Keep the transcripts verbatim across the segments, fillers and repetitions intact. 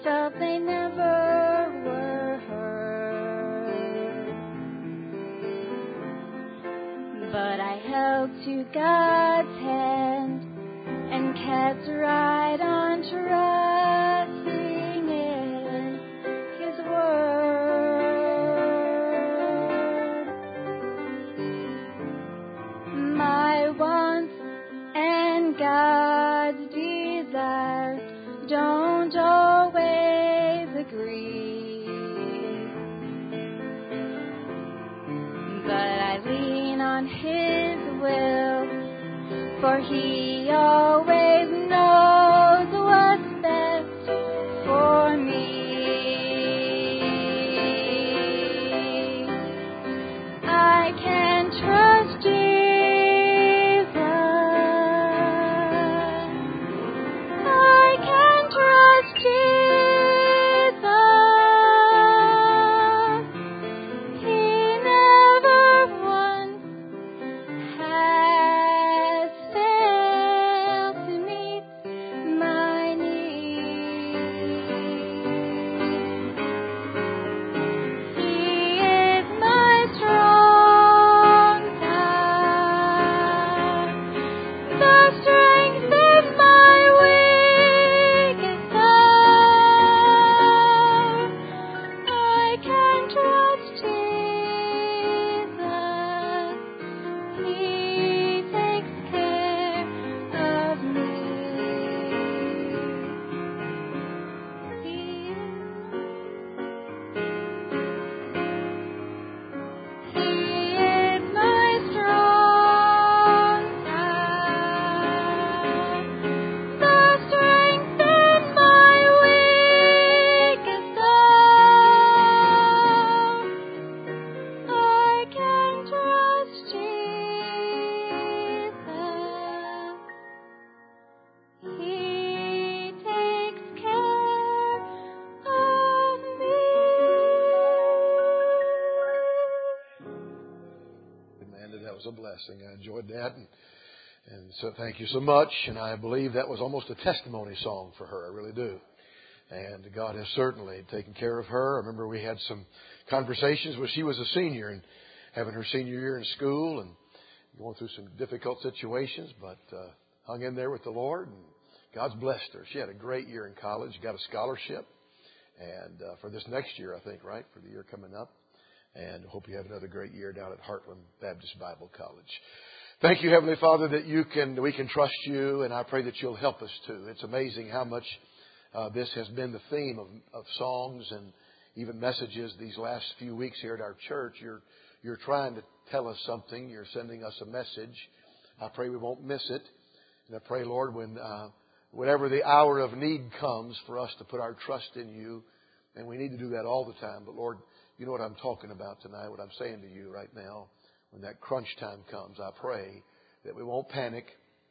felt they never were heard. But I held to God's hand and kept right on trusting in His word. My wants and God's desires don't always agree, but I lean on His will, for He always knows what's best for me. I can trust Jesus. I can trust Jesus. He never once has failed to meet my needs. He is my strong tower, the strength in my weakest hour. I can trust Jesus. He takes care of me. He He is my strong tower, the strength in my weakest hour. I can trust Jesus. He takes care of me. Amanda, that was a blessing. I enjoyed that. And, and so thank you so much. And I believe that was almost a testimony song for her. I really do. And God has certainly taken care of her. I remember we had some conversations when she was a senior and having her senior year in school and going through some difficult situations, but uh, hung in there with the Lord. And God's blessed her. She had a great year in college, got a scholarship. And uh, for this next year, I think, right, for the year coming up. And hope you have another great year down at Heartland Baptist Bible College. Thank you, Heavenly Father, that you can we can trust you, and I pray that you'll help us too. It's amazing how much uh, this has been the theme of, of songs and even messages these last few weeks here at our church. You're you're trying to tell us something. You're sending us a message. I pray we won't miss it, and I pray, Lord, when uh, whenever the hour of need comes, for us to put our trust in you, and we need to do that all the time. But Lord, you know what I'm talking about tonight, what I'm saying to you right now. When that crunch time comes, I pray that we won't panic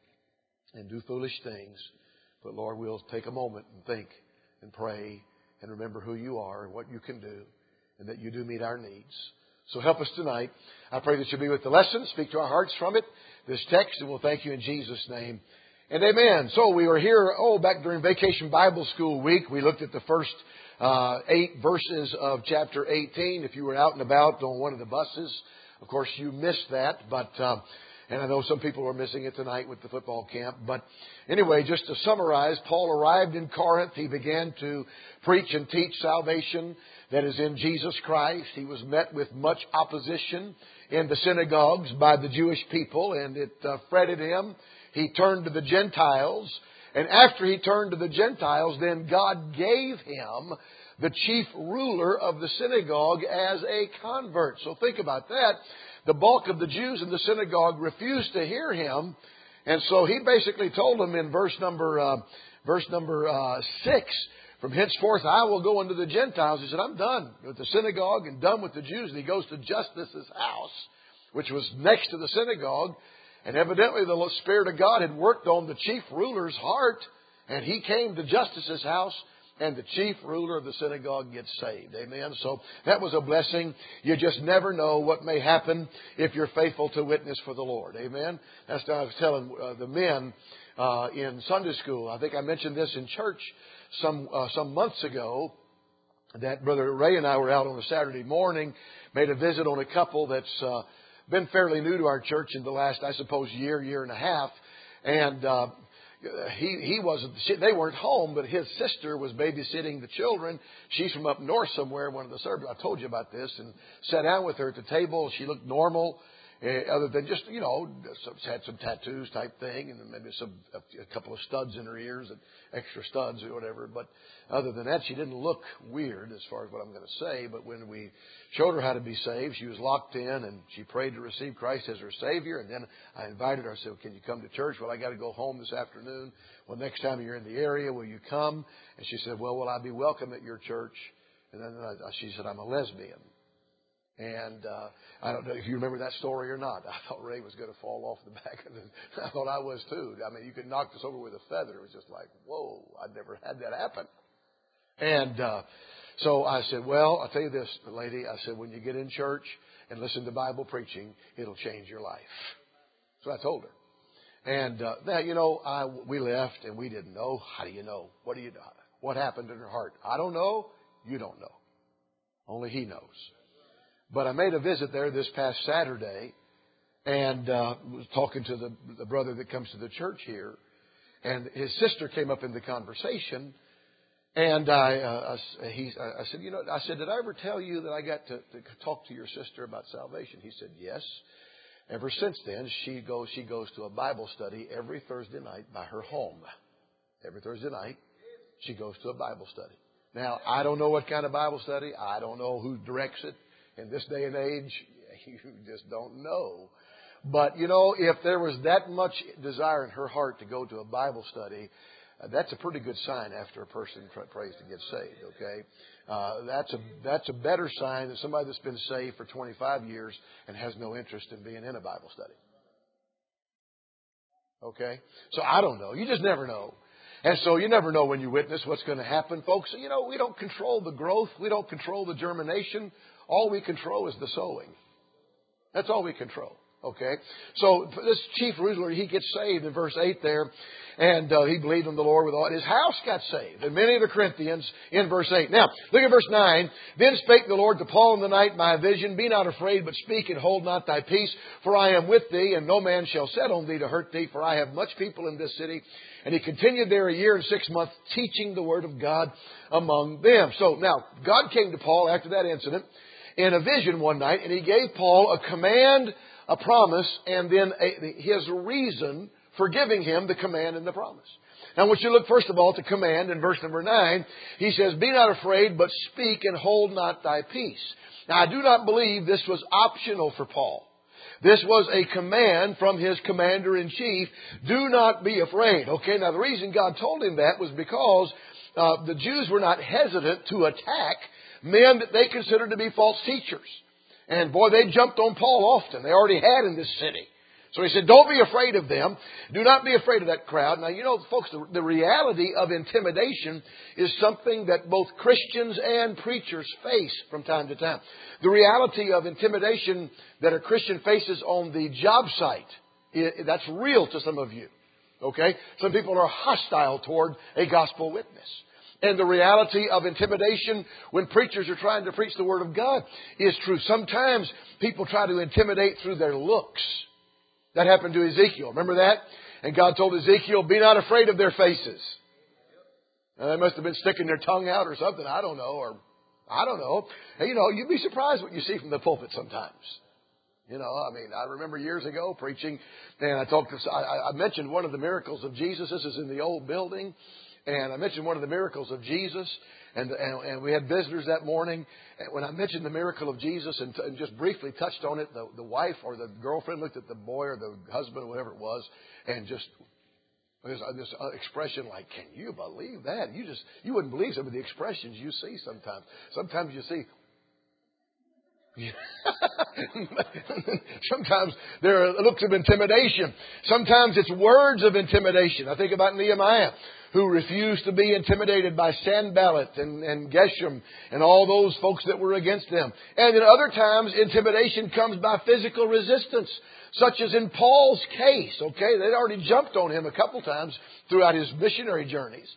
and do foolish things. But Lord, we'll take a moment and think and pray and remember who you are and what you can do and that you do meet our needs. So help us tonight. I pray that you'll be with the lesson, speak to our hearts from it, this text, and we'll thank you in Jesus' name. And amen. So we were here, oh, back during Vacation Bible School week. We looked at the first uh, eight verses of chapter eighteen. If you were out and about on one of the buses, of course, you missed that. But uh, and I know some people are missing it tonight with the football camp. But anyway, just to summarize, Paul arrived in Corinth. He began to preach and teach salvation that is in Jesus Christ. He was met with much opposition in the synagogues by the Jewish people, and it uh, fretted him. He turned to the Gentiles, and after he turned to the Gentiles, then God gave him the chief ruler of the synagogue as a convert. So think about that. The bulk of the Jews in the synagogue refused to hear him, and so he basically told them in verse number uh, verse number uh, six, from henceforth I will go into the Gentiles. He said, I'm done with the synagogue and done with the Jews. And he goes to Justus's house, which was next to the synagogue. And evidently the Spirit of God had worked on the chief ruler's heart. And he came to Justus's house, and the chief ruler of the synagogue gets saved. Amen. So that was a blessing. You just never know what may happen if you're faithful to witness for the Lord. Amen. That's what I was telling uh, the men uh, in Sunday school. I think I mentioned this in church some uh, some months ago that Brother Ray and I were out on a Saturday morning, made a visit on a couple that's uh, been fairly new to our church in the last, I suppose, year, year and a half. And uh, he he wasn't, they weren't home, but his sister was babysitting the children. She's from up north somewhere, one of the suburbs. I told you about this, and sat down with her at the table. She looked normal. Uh, other than just, you know, some, had some tattoos type thing, and maybe some a, a couple of studs in her ears, and extra studs or whatever. But other than that, she didn't look weird as far as what I'm going to say. But when we showed her how to be saved, she was locked in, and she prayed to receive Christ as her Savior. And then I invited her. I said, well, "Can you come to church?" "Well, I got to go home this afternoon." "Well, next time you're in the area, will you come?" And she said, "Well, will I be welcome at your church?" And then I, she said, "I'm a lesbian." And uh, I don't know if you remember that story or not. I thought Ray was going to fall off the back of the... I thought I was too. I mean, you could knock this over with a feather. It was just like, whoa, I'd never had that happen. And uh, so I said, well, I'll tell you this, lady. I said, when you get in church and listen to Bible preaching, it'll change your life. So I told her. And uh, now, you know, I, we left and we didn't know. How do you know? What do you know? What happened in her heart? I don't know. You don't know. Only He knows. But I made a visit there this past Saturday and uh, was talking to the, the brother that comes to the church here. And his sister came up in the conversation. And I, uh, I, he, I said, you know, I said, did I ever tell you that I got to, to talk to your sister about salvation? He said, yes. Ever since then, she goes, she goes to a Bible study every Thursday night by her home. Every Thursday night, she goes to a Bible study. Now, I don't know what kind of Bible study. I don't know who directs it. In this day and age, you just don't know. But, you know, if there was that much desire in her heart to go to a Bible study, uh, that's a pretty good sign after a person prays to get saved, okay? Uh, that's a that's a better sign than somebody that's been saved for twenty-five years and has no interest in being in a Bible study. Okay? So I don't know. You just never know. And so you never know when you witness what's going to happen. Folks, you know, we don't control the growth. We don't control the germination. All we control is the sowing. That's all we control. Okay? So this chief ruler, he gets saved in verse eight there. And uh, he believed in the Lord with all. His house got saved. And many of the Corinthians in verse eight. Now, look at verse nine. Then spake the Lord to Paul in the night by a vision. Be not afraid, but speak and hold not thy peace. For I am with thee, and no man shall set on thee to hurt thee. For I have much people in this city. And he continued there a year and six months, teaching the word of God among them. So now, God came to Paul after that incident in a vision one night, and He gave Paul a command, a promise, and then a, his reason for giving him the command and the promise. Now, I want you to look first of all to command in verse number nine. He says, be not afraid, but speak and hold not thy peace. Now, I do not believe this was optional for Paul. This was a command from his commander-in-chief. Do not be afraid. Okay, now the reason God told him that was because uh, the Jews were not hesitant to attack men that they considered to be false teachers. And boy, they jumped on Paul often. They already had in this city. So he said, don't be afraid of them. Do not be afraid of that crowd. Now, you know, folks, the, the reality of intimidation is something that both Christians and preachers face from time to time. The reality of intimidation that a Christian faces on the job site, it, that's real to some of you. Okay? Some people are hostile toward a gospel witness. And the reality of intimidation when preachers are trying to preach the Word of God is true. Sometimes people try to intimidate through their looks. That happened to Ezekiel. Remember that? And God told Ezekiel, be not afraid of their faces. Now, they must have been sticking their tongue out or something. I don't know. Or I don't know. And, you know, you'd be surprised what you see from the pulpit sometimes. You know, I mean, I remember years ago preaching, and I talked to, I, I mentioned one of the miracles of Jesus. This is in the old building. And I mentioned one of the miracles of Jesus, and, and, and we had visitors that morning. And when I mentioned the miracle of Jesus and, t- and just briefly touched on it, the, the wife or the girlfriend looked at the boy or the husband or whatever it was, and just this, this expression like, "Can you believe that?" You just you wouldn't believe some of the expressions you see sometimes. Sometimes you see. Sometimes there are looks of intimidation. Sometimes it's words of intimidation. I think about Nehemiah, who refused to be intimidated by Sanballat and, and Geshem and all those folks that were against them. And at other times, intimidation comes by physical resistance, such as in Paul's case. Okay, they'd already jumped on him a couple times throughout his missionary journeys.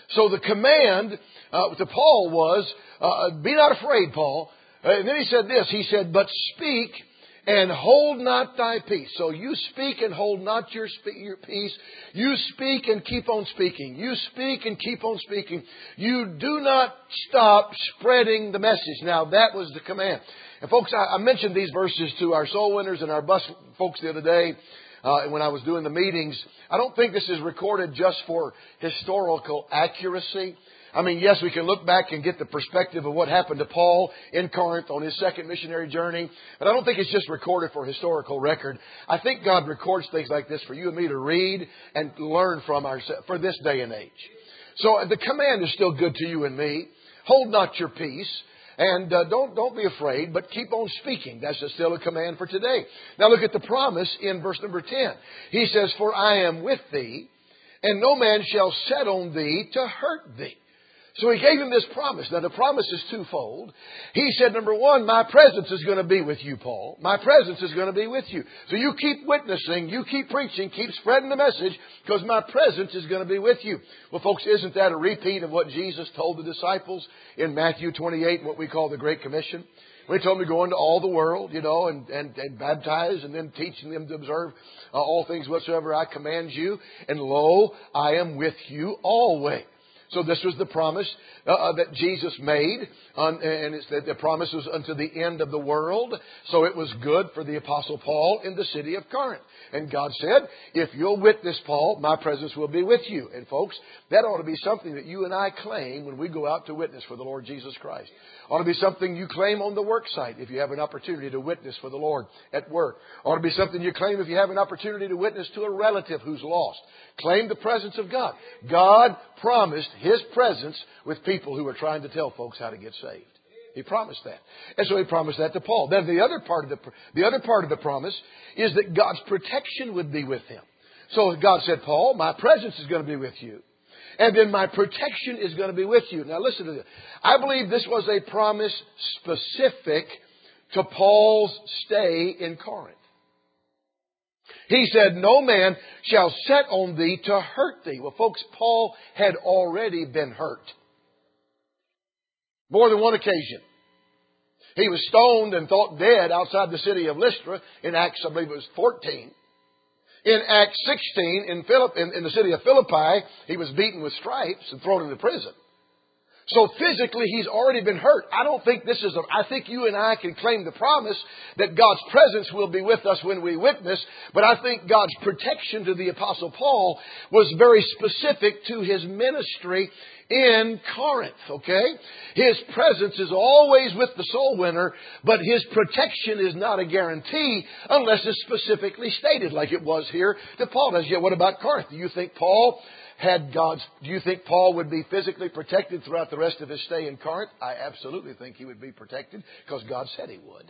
So the command uh, to Paul was, uh, be not afraid, Paul. Uh, and then he said this. He said, but speak and hold not thy peace. So you speak and hold not your, spe- your peace. You speak and keep on speaking. You speak and keep on speaking. You do not stop spreading the message. Now that was the command. And folks, I, I mentioned these verses to our soul winners and our bus folks the other day uh, when I was doing the meetings. I don't think this is recorded just for historical accuracy. I mean, yes, we can look back and get the perspective of what happened to Paul in Corinth on his second missionary journey. But I don't think it's just recorded for historical record. I think God records things like this for you and me to read and learn from ourselves for this day and age. So the command is still good to you and me. Hold not your peace. And uh, don't don't be afraid, but keep on speaking. That's still a command for today. Now look at the promise in verse number ten. He says, for I am with thee, and no man shall set on thee to hurt thee. So he gave him this promise. Now the promise is twofold. He said, number one, my presence is going to be with you, Paul. My presence is going to be with you. So you keep witnessing, you keep preaching, keep spreading the message, because my presence is going to be with you. Well, folks, isn't that a repeat of what Jesus told the disciples in Matthew twenty-eight, what we call the Great Commission? When he told them to go into all the world, you know, and, and, and baptize, and then teaching them to observe uh, all things whatsoever I command you. And lo, I am with you always. So this was the promise uh, that Jesus made, um, and it's that the promise was unto the end of the world. So it was good for the Apostle Paul in the city of Corinth. And God said, if you'll witness, Paul, my presence will be with you. And folks, that ought to be something that you and I claim when we go out to witness for the Lord Jesus Christ. Ought to be something you claim on the work site if you have an opportunity to witness for the Lord at work. Ought to be something you claim if you have an opportunity to witness to a relative who's lost. Claim the presence of God. God promised His presence with people who are trying to tell folks how to get saved. He promised that. And so He promised that to Paul. Then the other part of the, the other part of the promise is that God's protection would be with him. So God said, Paul, my presence is going to be with you. And then my protection is going to be with you. Now listen to this. I believe this was a promise specific to Paul's stay in Corinth. He said, no man shall set on thee to hurt thee. Well, folks, Paul had already been hurt. More than one occasion. He was stoned and thought dead outside the city of Lystra in Acts, I believe it was fourteen. In Acts sixteen, in, Philipp, in, in the city of Philippi, he was beaten with stripes and thrown into prison. So physically, he's already been hurt. I don't think this is a, I think you and I can claim the promise that God's presence will be with us when we witness. But I think God's protection to the Apostle Paul was very specific to his ministry in Corinth, okay? His presence is always with the soul winner, but his protection is not a guarantee unless it's specifically stated like it was here to Paul. Does yeah, what about Corinth? Do you think Paul had God's, do you think Paul would be physically protected throughout the rest of his stay in Corinth? I absolutely think he would be protected because God said he would.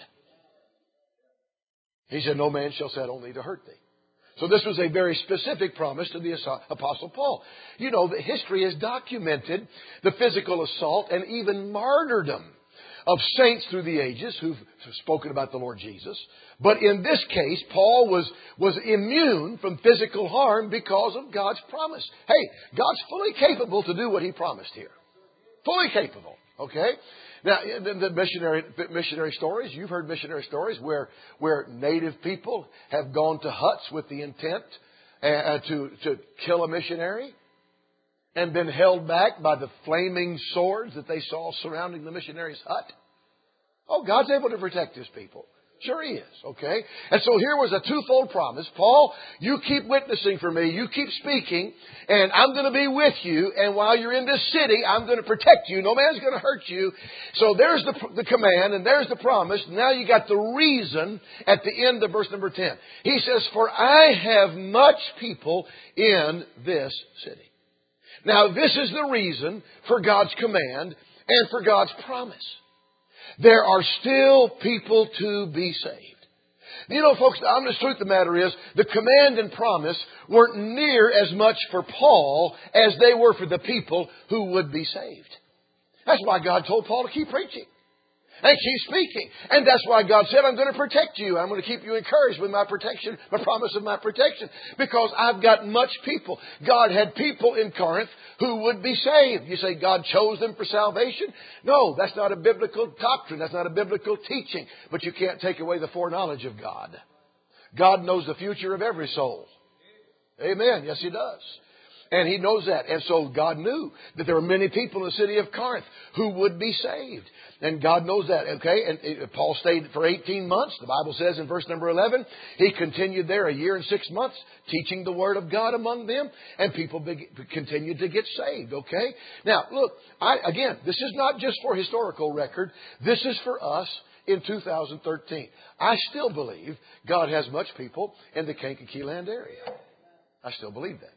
He said, no man shall set on thee to hurt thee. So this was a very specific promise to the Apostle Paul. You know, the history has documented the physical assault and even martyrdom of saints through the ages who've spoken about the Lord Jesus. But in this case, Paul was, was immune from physical harm because of God's promise. Hey, God's fully capable to do what He promised here. Fully capable. Okay? Now, the, the missionary, missionary stories, you've heard missionary stories where, where native people have gone to huts with the intent uh, to, to kill a missionary and been held back by the flaming swords that they saw surrounding the missionary's hut. Oh, God's able to protect His people. Sure He is, okay? And so here was a twofold promise. Paul, you keep witnessing for me. You keep speaking. And I'm going to be with you. And while you're in this city, I'm going to protect you. No man's going to hurt you. So there's the, the command and there's the promise. Now you got the reason at the end of verse number ten. He says, for I have much people in this city. Now this is the reason for God's command and for God's promise. There are still people to be saved. You know, folks, the honest truth of the matter is the command and promise weren't near as much for Paul as they were for the people who would be saved. That's why God told Paul to keep preaching. And keep speaking. And that's why God said, I'm going to protect you. I'm going to keep you encouraged with my protection, my promise of my protection. Because I've got much people. God had people in Corinth who would be saved. You say God chose them for salvation? No, that's not a biblical doctrine. That's not a biblical teaching. But you can't take away the foreknowledge of God. God knows the future of every soul. Amen. Yes, He does. And He knows that. And so God knew that there were many people in the city of Corinth who would be saved. And God knows that. Okay. And Paul stayed for eighteen months. The Bible says in verse number eleven, he continued there a year and six months teaching the Word of God among them. And people be- continued to get saved. Okay. Now, look, I, again, this is not just for historical record. This is for us in two thousand thirteen. I still believe God has much people in the Kankakee Land area. I still believe that.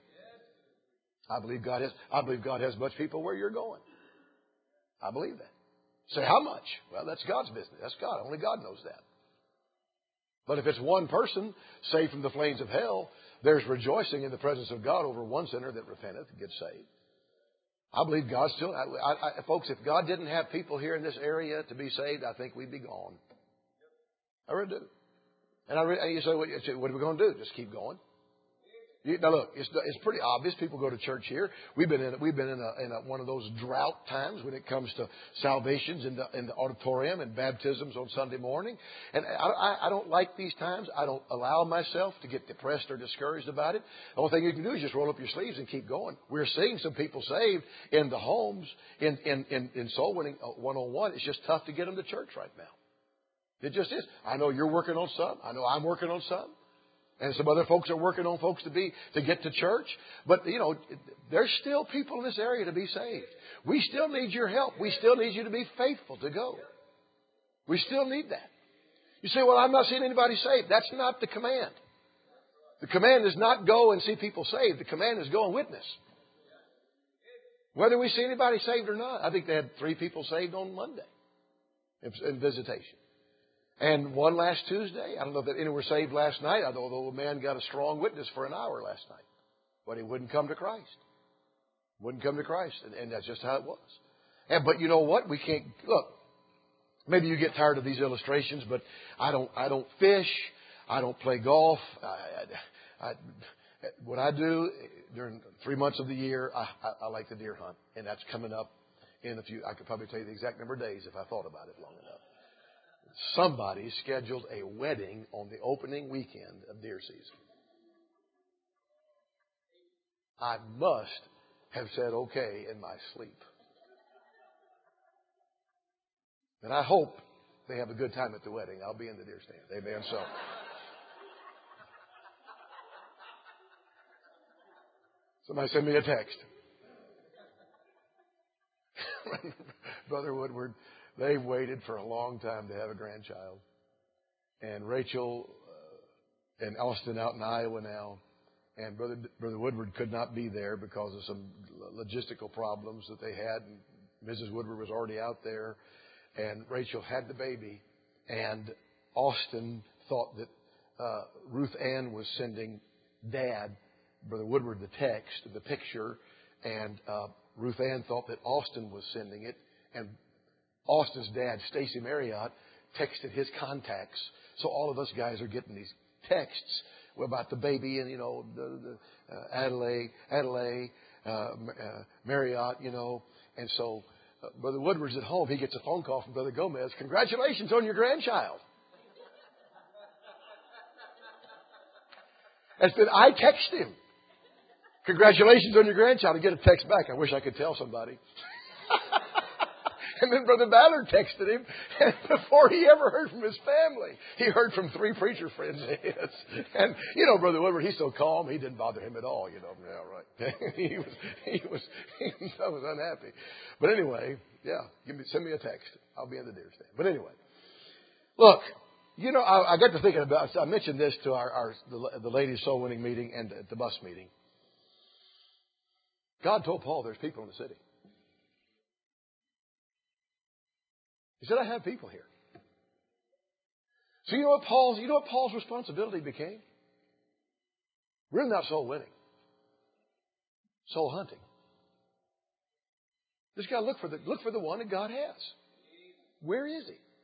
I believe God has, I believe God has much people where you're going. I believe that. Say, how much? Well, that's God's business. That's God. Only God knows that. But if it's one person saved from the flames of hell, there's rejoicing in the presence of God over one sinner that repenteth and gets saved. I believe God still, I, I, I, folks, if God didn't have people here in this area to be saved, I think we'd be gone. I really do. And I really, and you say, what, what are we going to do? Just keep going. Now look, it's, it's pretty obvious. People go to church here. We've been in we've been in, a, in a, one of those drought times when it comes to salvations in the, in the auditorium and baptisms on Sunday morning. And I, I, I don't like these times. I don't allow myself to get depressed or discouraged about it. The only thing you can do is just roll up your sleeves and keep going. We're seeing some people saved in the homes in in in, in soul winning one oh one. It's just tough to get them to church right now. It just is. I know you're working on some. I know I'm working on some. And some other folks are working on folks to be, to get to church. But, you know, there's still people in this area to be saved. We still need your help. We still need you to be faithful to go. We still need that. You say, well, I'm not seeing anybody saved. That's not the command. The command is not go and see people saved. The command is go and witness. Whether we see anybody saved or not. I think they had three people saved on Monday in visitation. And one last Tuesday. I don't know if any were saved last night, although the man got a strong witness for an hour last night. But he wouldn't come to Christ. Wouldn't come to Christ. And, and that's just how it was. And, but you know what? We can't, look, maybe you get tired of these illustrations, but I don't, I don't fish. I don't play golf. I, I, I, what I do during three months of the year, I, I, I like to deer hunt. And that's coming up in a few, I could probably tell you the exact number of days if I thought about it long enough. Somebody scheduled a wedding on the opening weekend of deer season. I must have said okay in my sleep. And I hope they have a good time at the wedding. I'll be in the deer stand. Amen. So, somebody send me a text. Brother Woodward, they've waited for a long time to have a grandchild. And Rachel uh, and Austin out in Iowa now. And Brother Brother Woodward could not be there because of some logistical problems that they had. And Missus Woodward was already out there. And Rachel had the baby. And Austin thought that uh, Ruth Ann was sending Dad, Brother Woodward, the text, the picture. And uh, Ruth Ann thought that Austin was sending it. And Austin's dad, Stacy Marriott, texted his contacts. So all of us guys are getting these texts about the baby and, you know, the, the, uh, Adelaide, Adelaide, uh, uh, Marriott, you know. And so uh, Brother Woodward's at home. He gets a phone call from Brother Gomez. Congratulations on your grandchild. And then I text him. Congratulations on your grandchild. I get a text back. I wish I could tell somebody. And then Brother Ballard texted him, and before he ever heard from his family, he heard from three preacher friends of his. And, you know, Brother Woodward, he's so calm, he didn't bother him at all, you know. Yeah, right. he was, he was, he was, I was unhappy. But anyway, yeah, give me, send me a text. I'll be in the deer stand. But anyway, look, you know, I, I got to thinking about, I mentioned this to our, our the, the ladies' soul winning meeting and at the bus meeting. God told Paul there's people in the city. He said, I have people here. So you know what Paul's, you know what Paul's responsibility became? Really not soul winning. Soul hunting. Just got to look for the, look for the one that God has. Where is he?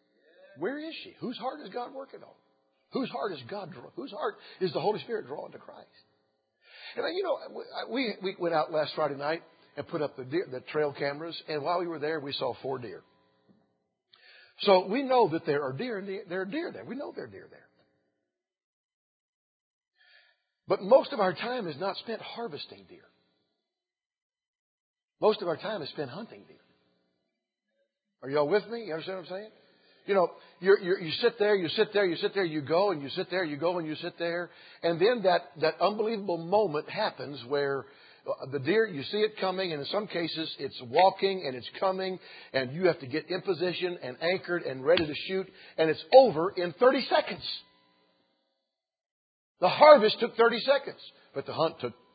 Where is she? Whose heart is God working on? Whose heart is God? Whose heart is the Holy Spirit drawing to Christ? And you know, we we went out last Friday night and put up the deer, the trail cameras, and while we were there, we saw four deer. So we know that there are deer, and there are deer there. We know there are deer there. But most of our time is not spent harvesting deer. Most of our time is spent hunting deer. Are y'all with me? You understand what I'm saying? You know, you're, you're, you sit there, you sit there, you sit there, you go, and you sit there, you go, and you sit there. And then that, that unbelievable moment happens where the deer, you see it coming, and in some cases it's walking and it's coming, and you have to get in position and anchored and ready to shoot, and it's over in thirty seconds. The harvest took thirty seconds, but the hunt took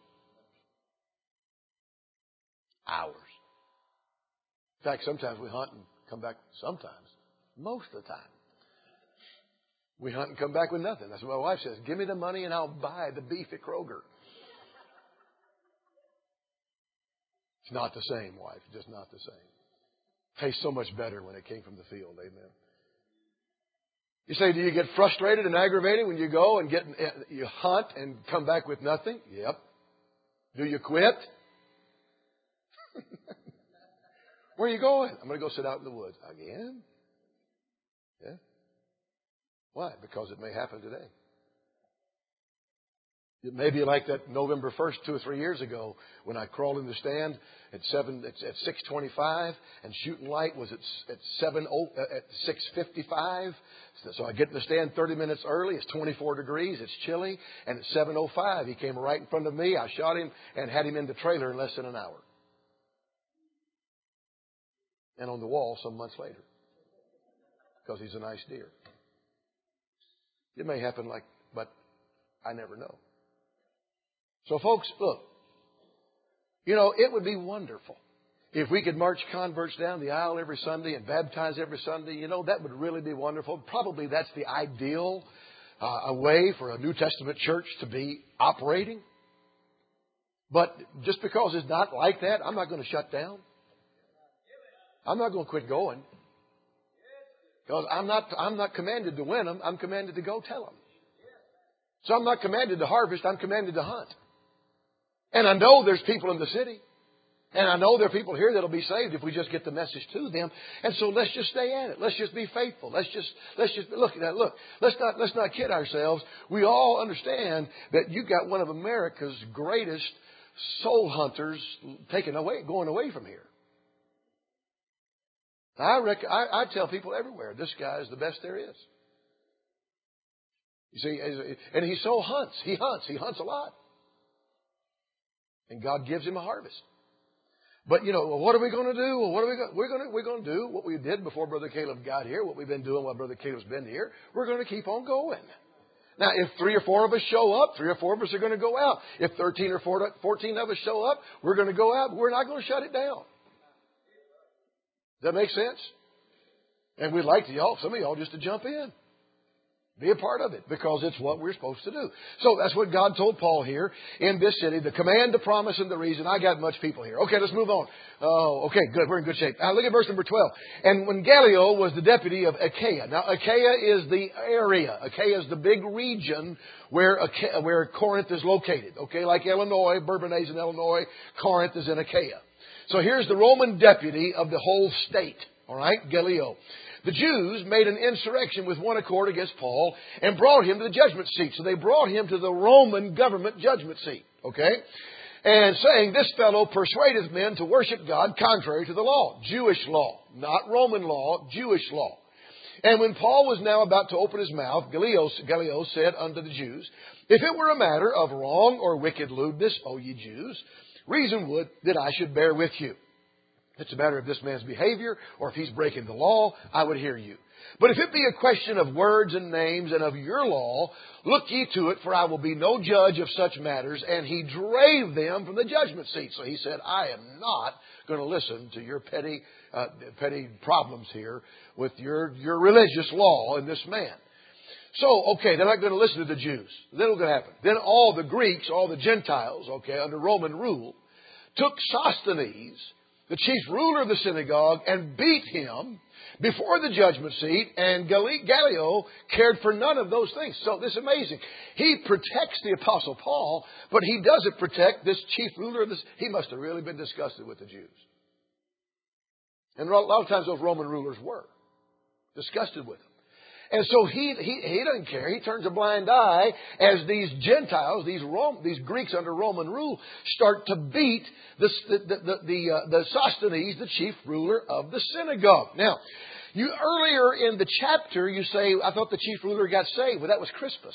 hours. In fact, sometimes we hunt and come back, sometimes, most of the time, we hunt and come back with nothing. That's what my wife says. Give me the money and I'll buy the beef at Kroger. It's not the same, wife. Just not the same. Tastes so much better when it came from the field. Amen. You say, do you get frustrated and aggravated when you go and get you hunt and come back with nothing? Yep. Do you quit? Where are you going? I'm going to go sit out in the woods. Again? Yeah. Why? Because it may happen today. It may be like that November first, two or three years ago, when I crawled in the stand at seven, at, at six twenty-five, and shooting light was at at seven oh, at six fifty-five. So I get in the stand thirty minutes early. It's twenty-four degrees. It's chilly, and at seven oh five, he came right in front of me. I shot him and had him in the trailer in less than an hour, and on the wall some months later, because he's a nice deer. It may happen like, but I never know. So, folks, look, you know, it would be wonderful if we could march converts down the aisle every Sunday and baptize every Sunday. You know, that would really be wonderful. Probably that's the ideal uh, a way for a New Testament church to be operating. But just because it's not like that, I'm not going to shut down. I'm not going to quit going. Because I'm not, I'm not commanded to win them. I'm commanded to go tell them. So I'm not commanded to harvest. I'm commanded to hunt. And I know there's people in the city. And I know there are people here that'll be saved if we just get the message to them. And so let's just stay at it. Let's just be faithful. Let's just, let's just, look at that. Look, let's not, let's not kid ourselves. We all understand that you've got one of America's greatest soul hunters taken away, going away from here. I, rec- I, I tell people everywhere, this guy is the best there is. You see, and he so hunts. He hunts. He hunts a lot. And God gives him a harvest. But, you know, well, what are we going to do? Well, what are we going? We're going to we're going to do what we did before Brother Caleb got here. What we've been doing while Brother Caleb's been here. We're going to keep on going. Now, if three or four of us show up, three or four of us are going to go out. If thirteen or fourteen of us show up, we're going to go out. We're not going to shut it down. Does that make sense? And we'd like to y'all, some of y'all, just to jump in. Be a part of it, because it's what we're supposed to do. So that's what God told Paul here in this city. The command, the promise, and the reason. I got much people here. Okay, let's move on. Oh, okay, good. We're in good shape. Now look at verse number twelve. And when Gallio was the deputy of Achaia. Now Achaia is the area. Achaia is the big region where Achaia, where Corinth is located. Okay, like Illinois, Bourbonnais in Illinois, Corinth is in Achaia. So here's the Roman deputy of the whole state. All right, Gallio. The Jews made an insurrection with one accord against Paul and brought him to the judgment seat. So they brought him to the Roman government judgment seat. Okay? And saying, this fellow persuadeth men to worship God contrary to the law. Jewish law. Not Roman law, Jewish law. And when Paul was now about to open his mouth, Gallio, Gallio said unto the Jews, if it were a matter of wrong or wicked lewdness, O ye Jews, reason would that I should bear with you. If it's a matter of this man's behavior, or if he's breaking the law, I would hear you. But if it be a question of words and names and of your law, look ye to it, for I will be no judge of such matters. And he drave them from the judgment seat. So he said, I am not going to listen to your petty, uh, petty problems here with your, your religious law and this man. So, okay, they're not going to listen to the Jews. Then what's going to happen? Then all the Greeks, all the Gentiles, okay, under Roman rule, took Sosthenes the chief ruler of the synagogue, and beat him before the judgment seat, and Gallio cared for none of those things. So this is amazing. He protects the Apostle Paul, but he doesn't protect this chief ruler of this. He must have really been disgusted with the Jews. And a lot of times those Roman rulers were disgusted with them. And so he, he, he doesn't care. He turns a blind eye as these Gentiles, these Rome, these Greeks under Roman rule, start to beat the, the, the, the, uh, the Sosthenes, the chief ruler of the synagogue. Now, you earlier in the chapter, you say, I thought the chief ruler got saved. Well, that was Crispus.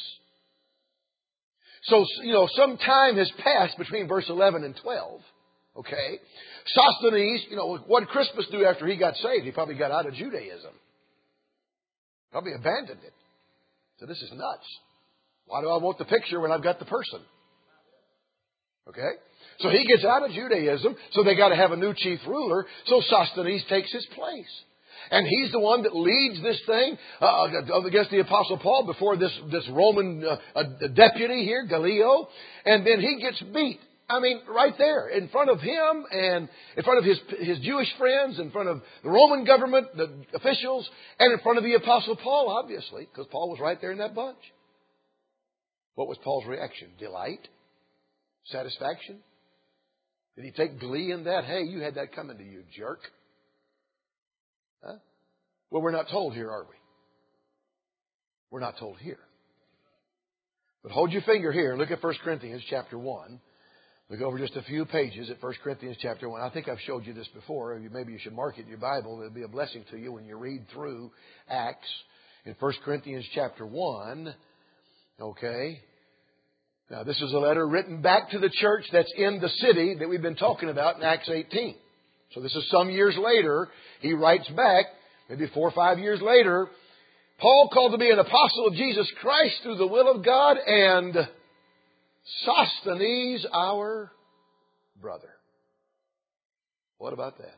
So, you know, some time has passed between verse eleven and twelve. Okay? Sosthenes, you know, what did Crispus do after he got saved? He probably got out of Judaism. Probably abandoned it. So this is nuts. Why do I want the picture when I've got the person? Okay? So he gets out of Judaism, so they got to have a new chief ruler, so Sosthenes takes his place. And he's the one that leads this thing uh, against the Apostle Paul before this, this Roman uh, uh, deputy here, Gallio, and then he gets beat. I mean, right there, in front of him and in front of his his Jewish friends, in front of the Roman government, the officials, and in front of the Apostle Paul, obviously, because Paul was right there in that bunch. What was Paul's reaction? Delight? Satisfaction? Did he take glee in that? Hey, you had that coming to you, jerk. Huh? Well, we're not told here, are we? We're not told here. But hold your finger here and look at First Corinthians chapter one. Look over just a few pages at First Corinthians chapter one. I think I've showed you this before. Maybe you should mark it in your Bible. It'll be a blessing to you when you read through Acts in First Corinthians chapter one. Okay. Now, this is a letter written back to the church that's in the city that we've been talking about in Acts eighteen. So this is some years later. He writes back, maybe four or five years later, Paul, called to be an apostle of Jesus Christ through the will of God, and Sosthenes, our brother. What about that?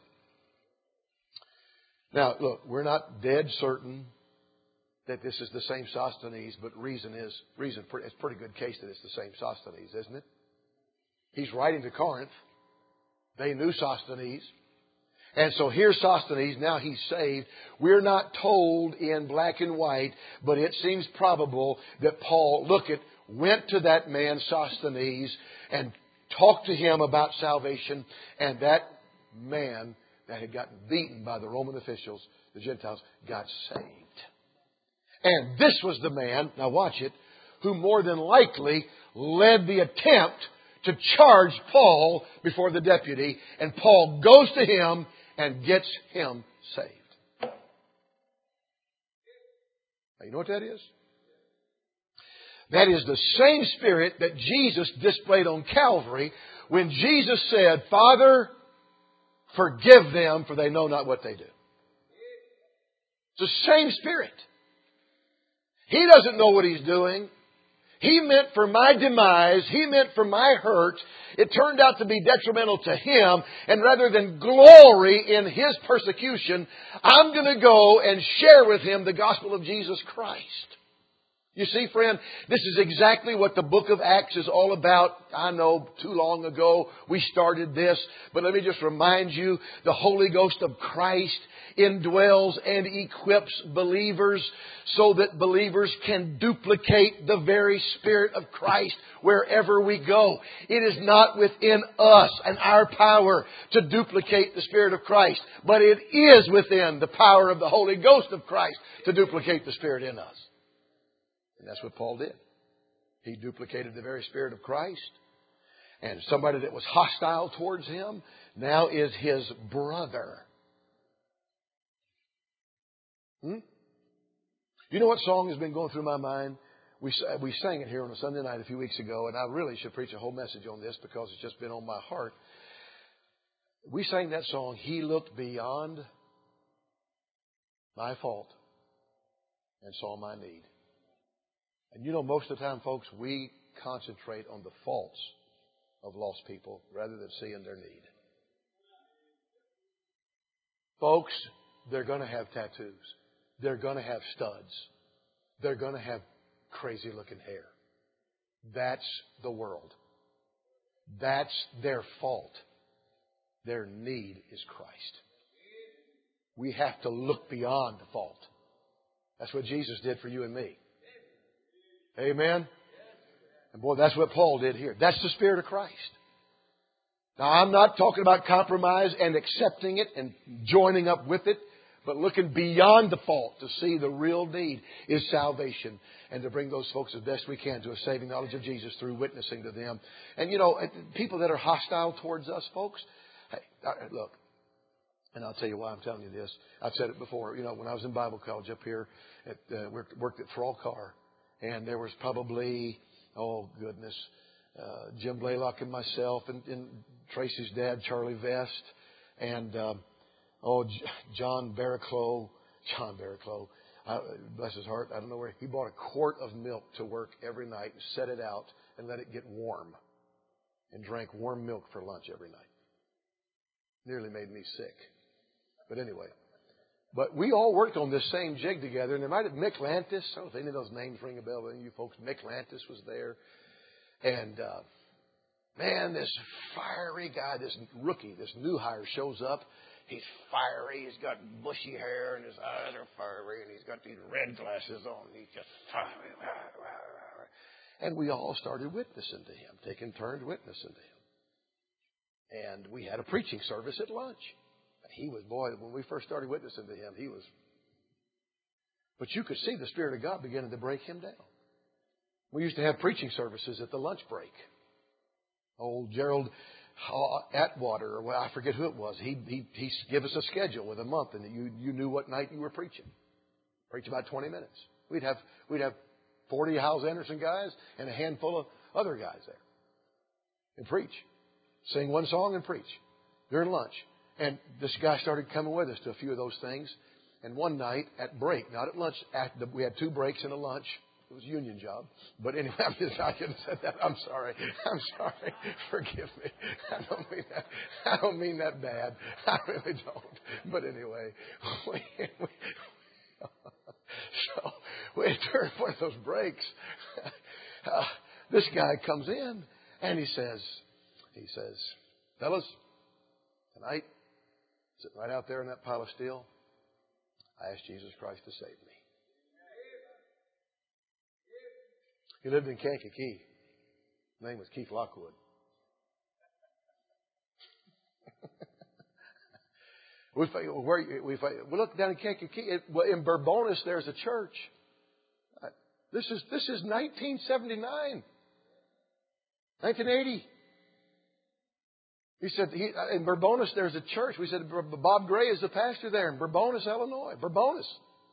Now, look, we're not dead certain that this is the same Sosthenes, but reason is, reason, it's a pretty good case that it's the same Sosthenes, isn't it? He's writing to Corinth. They knew Sosthenes. And so here's Sosthenes. Now he's saved. We're not told in black and white, but it seems probable that Paul, look at, went to that man Sosthenes and talked to him about salvation. And that man that had gotten beaten by the Roman officials, the Gentiles, got saved. And this was the man, now watch it, who more than likely led the attempt to charge Paul before the deputy. And Paul goes to him and gets him saved. Now, you know what that is? That is the same Spirit that Jesus displayed on Calvary when Jesus said, Father, forgive them, for they know not what they do. It's the same Spirit. He doesn't know what He's doing. He meant for my demise. He meant for my hurt. It turned out to be detrimental to him. And rather than glory in his persecution, I'm going to go and share with him the gospel of Jesus Christ. You see, friend, this is exactly what the book of Acts is all about. I know too long ago we started this, but let me just remind you, the Holy Ghost of Christ indwells and equips believers so that believers can duplicate the very Spirit of Christ wherever we go. It is not within us and our power to duplicate the Spirit of Christ, but it is within the power of the Holy Ghost of Christ to duplicate the Spirit in us. And that's what Paul did. He duplicated the very Spirit of Christ. And somebody that was hostile towards him now is his brother. Hmm? You know what song has been going through my mind? We, we sang it here on a Sunday night a few weeks ago, and I really should preach a whole message on this because it's just been on my heart. We sang that song, He Looked Beyond My Fault and Saw My Need. And you know, most of the time, folks, we concentrate on the faults of lost people rather than seeing their need. Folks, they're going to have tattoos. They're going to have studs. They're going to have crazy looking hair. That's the world. That's their fault. Their need is Christ. We have to look beyond the fault. That's what Jesus did for you and me. Amen? And boy, that's what Paul did here. That's the Spirit of Christ. Now, I'm not talking about compromise and accepting it and joining up with it, but looking beyond the fault to see the real need is salvation and to bring those folks as best we can to a saving knowledge of Jesus through witnessing to them. And, you know, people that are hostile towards us, folks, hey, look, and I'll tell you why I'm telling you this. I've said it before. You know, when I was in Bible college up here, at, uh, worked, worked at Thrall Carr, and there was probably, oh, goodness, uh, Jim Blaylock and myself and, and Tracy's dad, Charlie Vest, and, um, oh, J- John Barraclough, John Barraclough, uh, bless his heart, I don't know where, he bought a quart of milk to work every night and set it out and let it get warm and drank warm milk for lunch every night. Nearly made me sick. But anyway, but we all worked on this same jig together, and there might have Mick Lantis. I don't know if any of those names ring a bell with you folks. Mick Lantis was there. And, uh, man, this fiery guy, this rookie, this new hire shows up. He's fiery. He's got bushy hair, and his eyes are fiery, and he's got these red glasses on. He's just fiery. And we all started witnessing to him, taking turns witnessing to him. And we had a preaching service at lunch. He was, boy, when we first started witnessing to him, he was. But you could see the Spirit of God beginning to break him down. We used to have preaching services at the lunch break. Old Gerald Atwater, or well, I forget who it was. He he he gave us a schedule with a month, and you you knew what night you were preaching. Preach about twenty minutes. We'd have we'd have forty Howes Anderson guys and a handful of other guys there, and preach, sing one song and preach during lunch. And this guy started coming with us to a few of those things. And one night at break, not at lunch, at the, we had two breaks and a lunch. It was a union job. But anyway, I'm just, I could have said that. I'm sorry. I'm sorry. Forgive me. I don't mean that. I don't mean that bad. I really don't. But anyway, we, we, so we during one of those breaks, uh, this guy comes in and he says, he says, fellas, tonight, sitting right out there in that pile of steel, I asked Jesus Christ to save me. He lived in Kankakee. His name was Keith Lockwood. we, where, we, we look down in Kankakee. In Bourbonnais, there's a church. This is this is nineteen seventy-nine, nineteen eighty. He said, he, in Bourbonnais, there's a church. We said, Bob Gray is the pastor there in Bourbonnais, Illinois. Bourbonnais.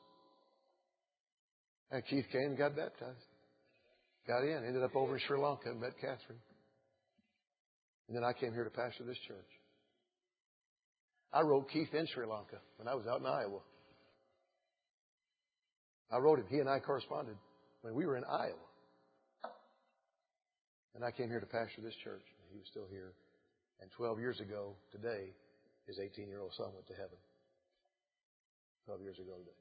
And Keith came and got baptized. Got in. Ended up over in Sri Lanka and met Catherine. And then I came here to pastor this church. I wrote Keith in Sri Lanka when I was out in Iowa. I wrote him. He and I corresponded when we were in Iowa. And I came here to pastor this church. And he was still here. And twelve years ago today, his eighteen-year-old son went to heaven. twelve years ago today.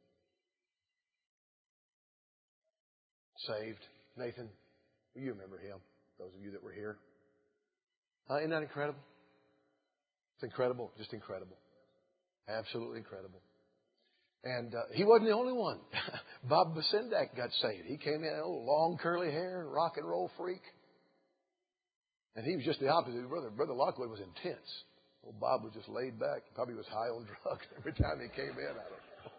Saved. Nathan, you remember him, those of you that were here. Uh, isn't that incredible? It's incredible, just incredible. Absolutely incredible. And uh, he wasn't the only one. Bob Basendak got saved. He came in, oh, long curly hair, rock and roll freak. And he was just the opposite. Brother, Brother Lockwood was intense. Old Bob was just laid back. He probably was high on drugs every time he came in. I don't know.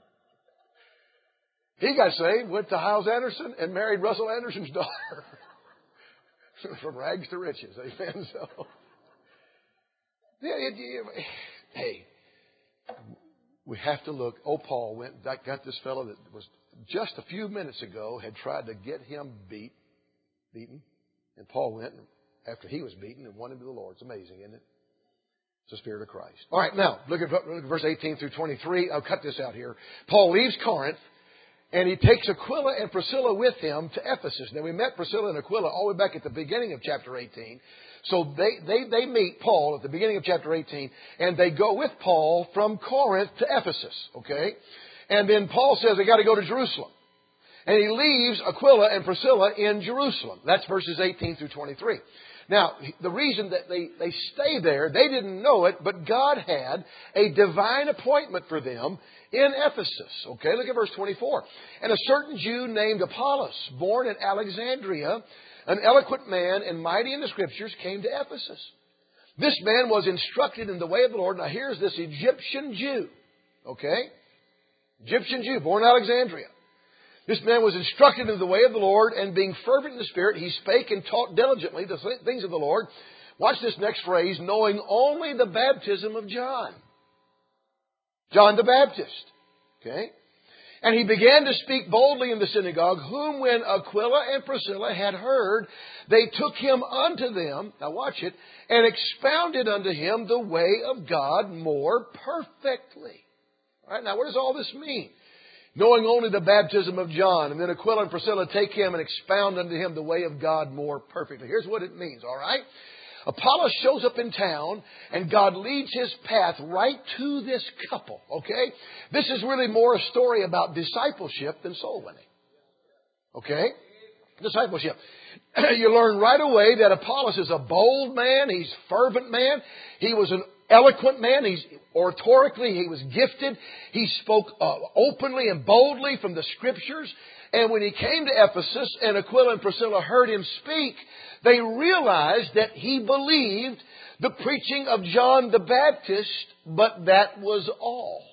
He got saved, went to Howes Anderson, and married Russell Anderson's daughter. From rags to riches. Amen. So, yeah, it, it, hey, we have to look. Oh, Paul went, got this fellow that was just a few minutes ago had tried to get him beat, beaten. And Paul went, after he was beaten, and won him to the Lord. It's amazing, isn't it? It's the Spirit of Christ. All right, now, look at, look at verse eighteen through twenty-three. I'll cut this out here. Paul leaves Corinth, and he takes Aquila and Priscilla with him to Ephesus. Now, we met Priscilla and Aquila all the way back at the beginning of chapter eighteen. So they, they, they meet Paul at the beginning of chapter eighteen, and they go with Paul from Corinth to Ephesus, okay? And then Paul says they got to go to Jerusalem. And he leaves Aquila and Priscilla in Jerusalem. That's verses eighteen through twenty-three. Now, the reason that they, they stay there, they didn't know it, but God had a divine appointment for them in Ephesus. Okay, look at verse twenty-four. And a certain Jew named Apollos, born at Alexandria, an eloquent man and mighty in the Scriptures, came to Ephesus. This man was instructed in the way of the Lord. Now here's this Egyptian Jew. Okay? Egyptian Jew, born in Alexandria. This man was instructed in the way of the Lord, and being fervent in the Spirit, he spake and taught diligently the things of the Lord. Watch this next phrase, knowing only the baptism of John. John the Baptist. Okay? And he began to speak boldly in the synagogue, whom when Aquila and Priscilla had heard, they took him unto them, now watch it, and expounded unto him the way of God more perfectly. All right, now what does all this mean? Knowing only the baptism of John, and then Aquila and Priscilla take him and expound unto him the way of God more perfectly. Here's what it means, all right? Apollos shows up in town, and God leads his path right to this couple, okay? This is really more a story about discipleship than soul winning. Okay? Discipleship. You learn right away that Apollos is a bold man. He's a fervent man. He was an eloquent man. He's oratorically, he was gifted. He spoke uh, openly and boldly from the Scriptures. And when he came to Ephesus and Aquila and Priscilla heard him speak, they realized that he believed the preaching of John the Baptist, but that was all.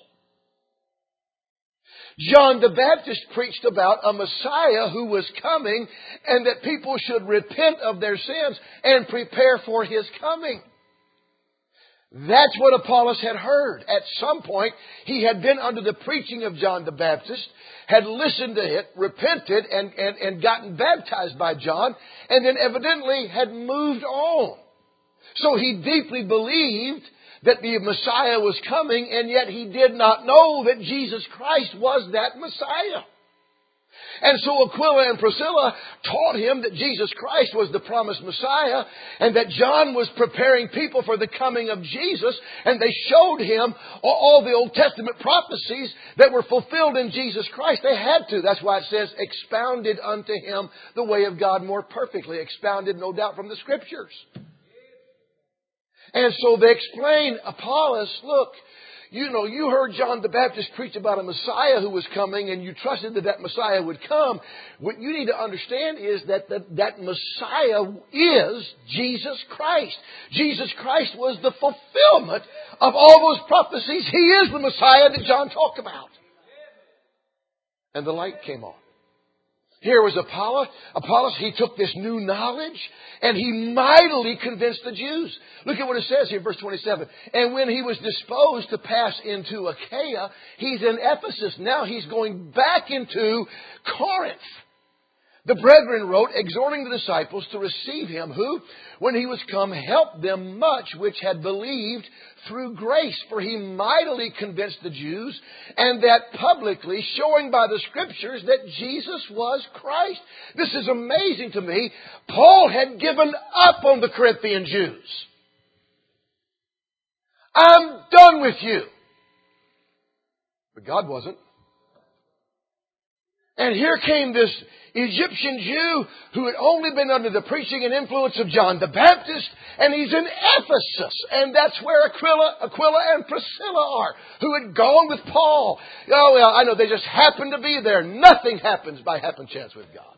John the Baptist preached about a Messiah who was coming and that people should repent of their sins and prepare for His coming. That's what Apollos had heard. At some point, he had been under the preaching of John the Baptist, had listened to it, repented, and, and, and gotten baptized by John, and then evidently had moved on. So he deeply believed that the Messiah was coming, and yet he did not know that Jesus Christ was that Messiah. And so Aquila and Priscilla taught him that Jesus Christ was the promised Messiah and that John was preparing people for the coming of Jesus. And they showed him all the Old Testament prophecies that were fulfilled in Jesus Christ. They had to. That's why it says, expounded unto him the way of God more perfectly. Expounded, no doubt, from the Scriptures. And so they explained, Apollos, look, you know, you heard John the Baptist preach about a Messiah who was coming and you trusted that that Messiah would come. What you need to understand is that that, that Messiah is Jesus Christ. Jesus Christ was the fulfillment of all those prophecies. He is the Messiah that John talked about. And the light came on. Here was Apollos. Apollos, he took this new knowledge and he mightily convinced the Jews. Look at what it says here, verse twenty-seven. And when he was disposed to pass into Achaia, he's in Ephesus. Now he's going back into Corinth. The brethren wrote, exhorting the disciples to receive him, who, when he was come, helped them much which had believed through grace. For he mightily convinced the Jews, and that publicly, showing by the Scriptures that Jesus was Christ. This is amazing to me. Paul had given up on the Corinthian Jews. I'm done with you. But God wasn't. And here came this Egyptian Jew who had only been under the preaching and influence of John the Baptist, and he's in Ephesus, and that's where Aquila, Aquila and Priscilla are, who had gone with Paul. Oh, well, I know they just happened to be there. Nothing happens by happen chance with God.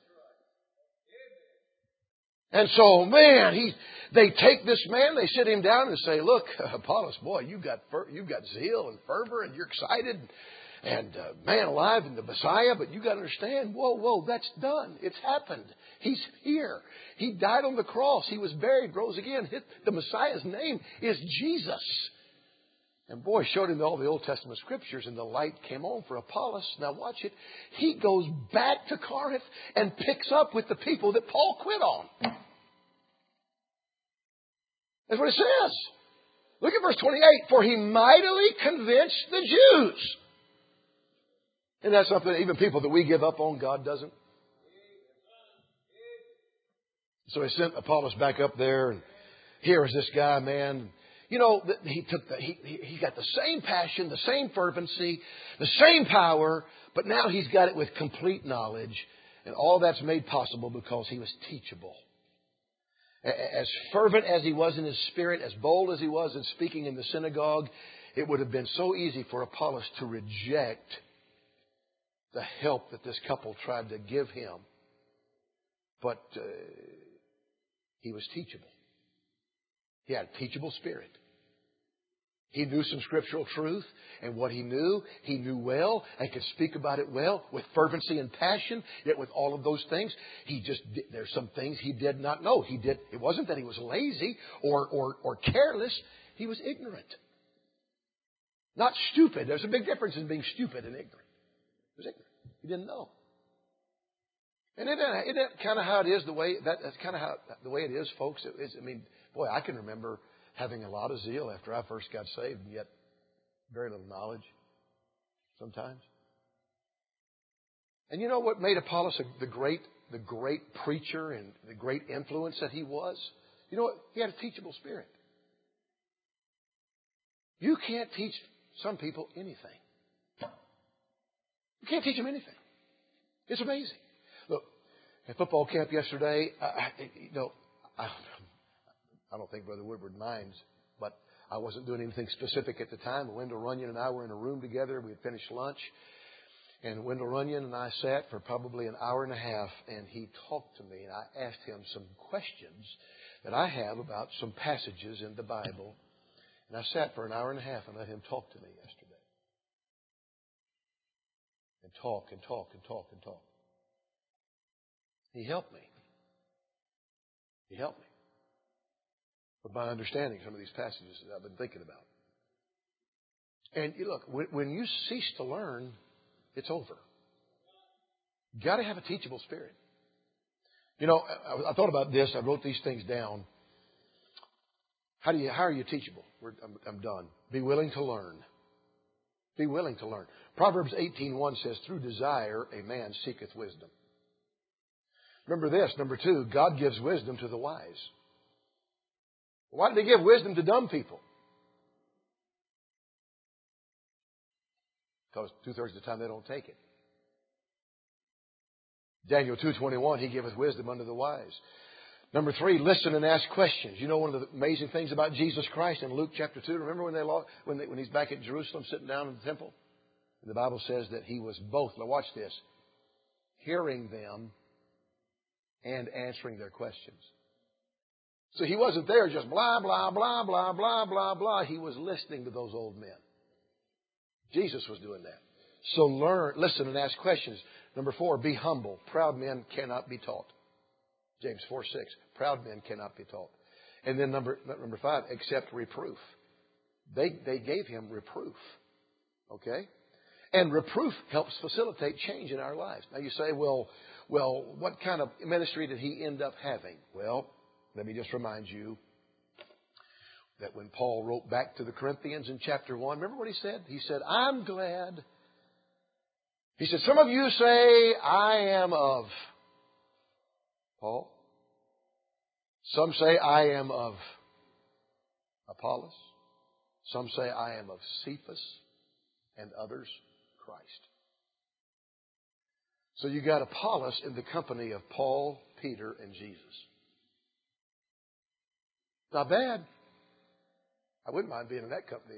And so, man, he, they take this man, they sit him down and say, look, Apollos, boy, you've got, you've got zeal and fervor, and you're excited. And uh, man alive in the Messiah, but you got to understand, whoa, whoa, that's done. It's happened. He's here. He died on the cross. He was buried, rose again. His, the Messiah's name is Jesus. And boy, showed him all the Old Testament Scriptures, and the light came on for Apollos. Now watch it. He goes back to Corinth and picks up with the people that Paul quit on. That's what it says. Look at verse twenty-eight. For he mightily convinced the Jews. Isn't that something, even people that we give up on, God doesn't? So he sent Apollos back up there, and here is this guy, man. You know, he took the, he, he got the same passion, the same fervency, the same power, but now he's got it with complete knowledge. And all that's made possible because he was teachable. As fervent as he was in his spirit, as bold as he was in speaking in the synagogue, it would have been so easy for Apollos to reject the help that this couple tried to give him. But uh, he was teachable. He had a teachable spirit. He knew some scriptural truth, and what he knew, he knew well and could speak about it well with fervency and passion. Yet with all of those things, he just did, there's some things he did not know. He did. It wasn't that he was lazy or or, or careless. He was ignorant, not stupid. There's a big difference in being stupid and ignorant. He was ignorant. He didn't know. And isn't that, isn't that kind of how it is? The way that, that's kind of how the way it is, folks. It is, I mean, boy, I can remember having a lot of zeal after I first got saved, and yet very little knowledge sometimes. And you know what made Apollos the great, the great preacher and the great influence that he was? You know what? He had a teachable spirit. You can't teach some people anything. You can't teach them anything. It's amazing. Look, at football camp yesterday, I, you know, I, I don't think Brother Woodward minds, but I wasn't doing anything specific at the time. Wendell Runyon and I were in a room together. We had finished lunch. And Wendell Runyon and I sat for probably an hour and a half, and he talked to me, and I asked him some questions that I have about some passages in the Bible. And I sat for an hour and a half and let him talk to me yesterday. And talk and talk and talk and talk. He helped me. He helped me with my understanding some of these passages that I've been thinking about. And you look, when, when you cease to learn, it's over. You've got to have a teachable spirit. You know, I, I thought about this. I wrote these things down. How do you? How are you teachable? We're, I'm, I'm done. Be willing to learn. Be willing to learn. Proverbs eighteen one says, "Through desire a man seeketh wisdom." Remember this. Number two, God gives wisdom to the wise. Why did He give wisdom to dumb people? Because two-thirds of the time they don't take it. Daniel two twenty-one, He giveth wisdom unto the wise. Number three, listen and ask questions. You know one of the amazing things about Jesus Christ in Luke chapter two? Remember when they when, they, when He's back at Jerusalem sitting down in the temple? And the Bible says that He was both, now watch this, hearing them and answering their questions. So He wasn't there just blah, blah, blah, blah, blah, blah, blah. He was listening to those old men. Jesus was doing that. So learn, listen and ask questions. Number four, be humble. Proud men cannot be taught. James four six. Proud men cannot be taught. And then number number five, accept reproof. They they gave Him reproof. Okay? And reproof helps facilitate change in our lives. Now you say, well, well, what kind of ministry did He end up having? Well, let me just remind you that when Paul wrote back to the Corinthians in chapter one, remember what he said? He said, I'm glad. He said, some of you say, I am of Paul. Some say, I am of Apollos. Some say, I am of Cephas. And others, Christ. So you got Apollos in the company of Paul, Peter, and Jesus. Not bad. I wouldn't mind being in that company.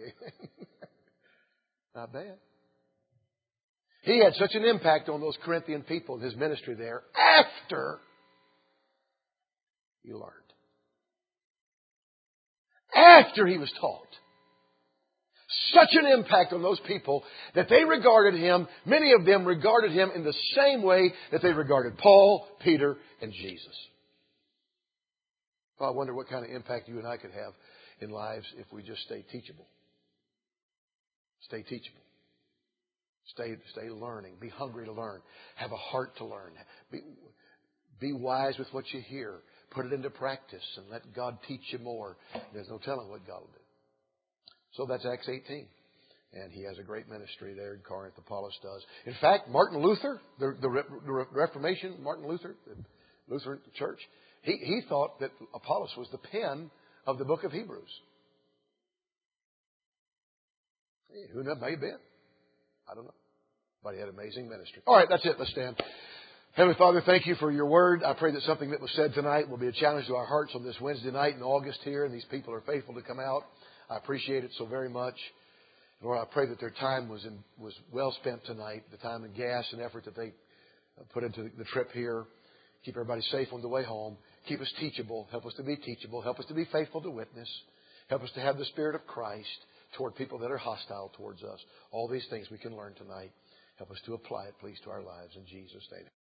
Not bad. He had such an impact on those Corinthian people in his ministry there after he learned. After he was taught. Such an impact on those people that they regarded him, many of them regarded him in the same way that they regarded Paul, Peter, and Jesus. Well, I wonder what kind of impact you and I could have in lives if we just stay teachable. Stay teachable. Stay, stay learning. Be hungry to learn. Have a heart to learn. Be, be wise with what you hear. Put it into practice and let God teach you more. There's no telling what God will do. So that's Acts eighteen. And he has a great ministry there in Corinth. Apollos does. In fact, Martin Luther, the, the, the Reformation, Martin Luther, the Lutheran Church, he, he thought that Apollos was the pen of the book of Hebrews. Hey, who knows? May have been. I don't know. But he had amazing ministry. All right, that's it. Let's stand. Heavenly Father, thank you for your word. I pray that something that was said tonight will be a challenge to our hearts on this Wednesday night in August here, and these people are faithful to come out. I appreciate it so very much. Lord, I pray that their time was in, was well spent tonight, the time and gas and effort that they put into the trip here. Keep everybody safe on the way home. Keep us teachable. Help us to be teachable. Help us to be faithful to witness. Help us to have the Spirit of Christ toward people that are hostile towards us. All these things we can learn tonight. Help us to apply it, please, to our lives in Jesus' name.